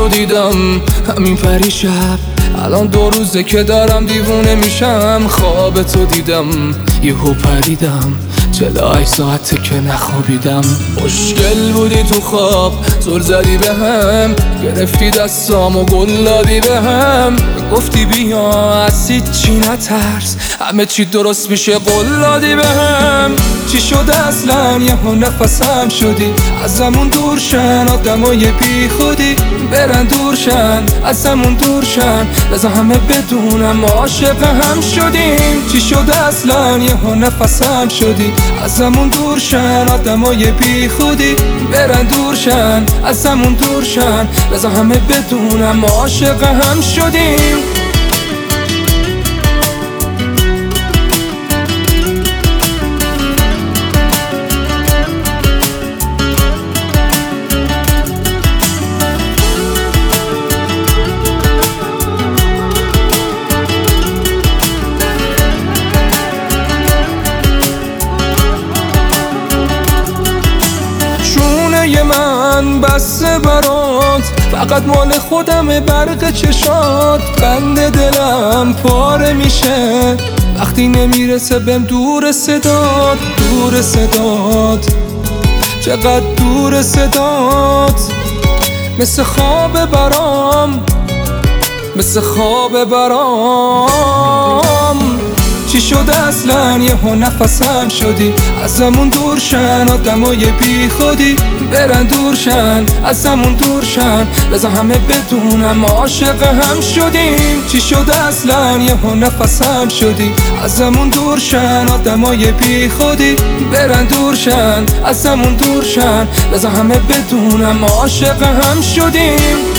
تو دیدم همین پریشب، الان 2 روزه که دارم دیوونه میشم. خواب تو دیدم یهو پریدم، 48 ساعته که نخوابیدم. مشکل بودی تو خواب، زل زدی بهم، گرفتی دستام و گل دادی بهم. گفتی بیا از هیچی نترس، همه چی درست میشه، قول دادی بهم. چی شده اصلا یهو نفسم شدی، ازمون دور شن آدمای بی خودی، برن دورشن ازمون دورشن، بذار همه بدونم ما عاشق هم شدیم. چی شده اصلا یهو نفسم شدی، ازمون دورشن آدمای بی خودی، برن دورشن ازمون دورشن، بذار همه بدونم ما عاشق هم شدیم. من بسته برات، فقط مال خودمه، برق چشات. بند دلم پاره میشه وقتی نمیرسه بهم دور صدات. دور صدات چقدر دور صدات، مثل خواب برام، مثل خواب برام. چی شده اصلا یهو نفسم شدی، ازمون دورشن آدمای بی خودی، برن دورشن ازمون دورشن، بذار همه بدونم ما عاشق هم شدیم. چی شده اصلا یهو نفسم شدی، ازمون دورشن آدمای بی خودی، برن دورشن ازمون دورشن، بذار همه بدونم ما عاشق هم شدیم.